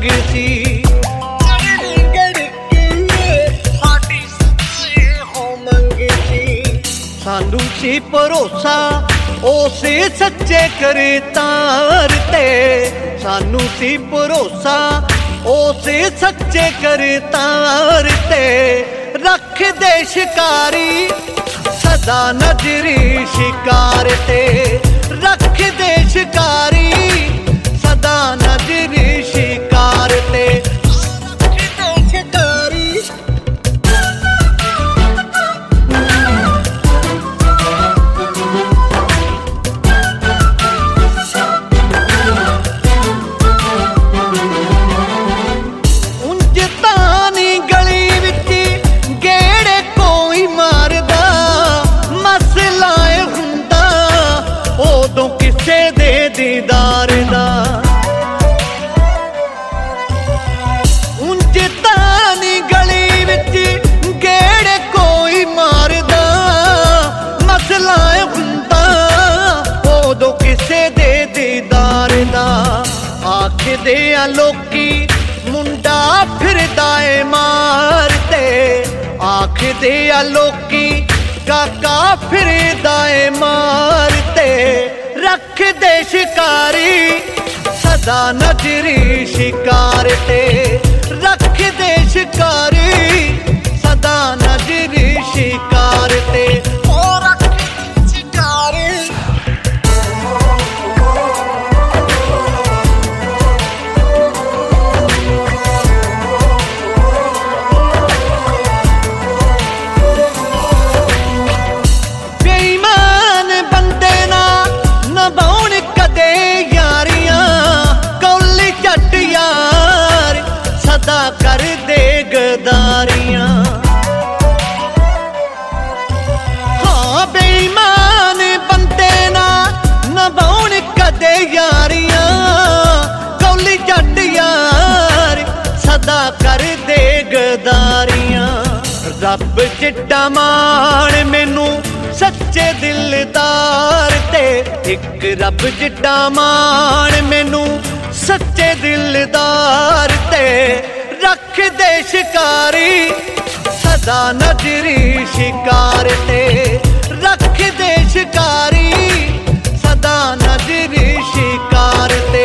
सी। सानू सी भरोसा उसे सच्चे करतार ते, सानू सी भरोसा उसे सच्चे करतार ते। रख दे शिकारी सदा नजरी शिकार ते, रख दे शिकारी सदा नजरी शिकार ते। दीदार दा उंज तानी गली विच गेड़े कोई मारदा, मसला हुंदा उदों किसे दे दीदार दा। आखदे आ लोकी मुंडा फिरदा ए मारते, आखदे आ लोकी काका फिरदा ए मारते। रख दे शिकारी सदा नजरी शिकार ते, रख दे शिकारी सदा नजरी शिकार ते। कर दे गदारियां हाँ बेईमान बंदे ना नभाउन कदे यारियां। कौली जट यार सदा कर दे गदारियां। रब चिट्टा मान मैनू सच्चे दिलदार ते, एक रब चिट्टा मान मैनू सच्चे दिलदार ते। रख दे शिकारी सदा नजरी शिकार ते, रख दे शिकारी सदा नजरी शिकार ते।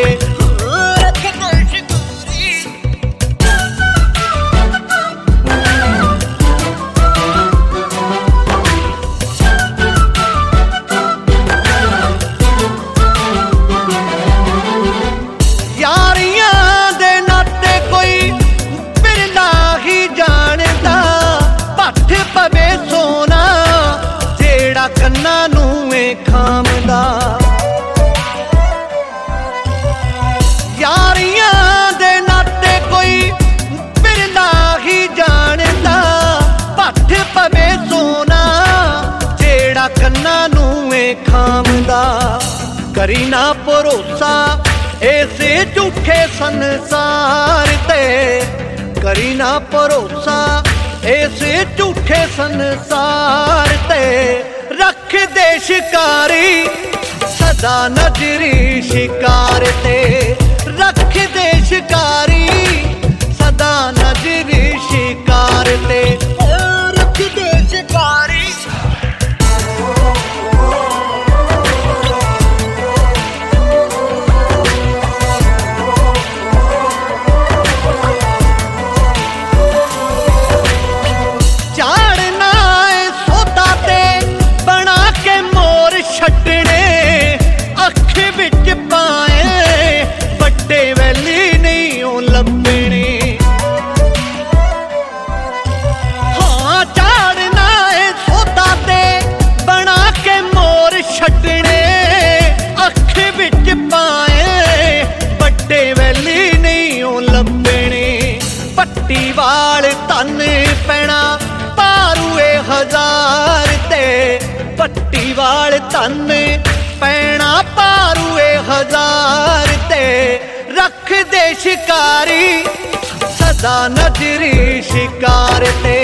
कन्ना नूए खामदा यारियां दे नाते कोई बिरला ही जानदा। भट्ठ पवे सोना जेड़ा कन्ना नूए खामदा। करी ना भरोसा ऐसे झूठे संसार ते, करी ना भरोसा ऐसे झूठे संसार ते। रख दे शिकारी सदा नजरी शिकार ते, रख दे शिकारी सदा नजरी शिकार ते। रख दे शिकारी पट्टी वाल तन पैना पारूए हजार ते, पट्टी वाल तन पैना पारूए हजार ते। रख दे शिकारी सदा नजरी शिकार ते,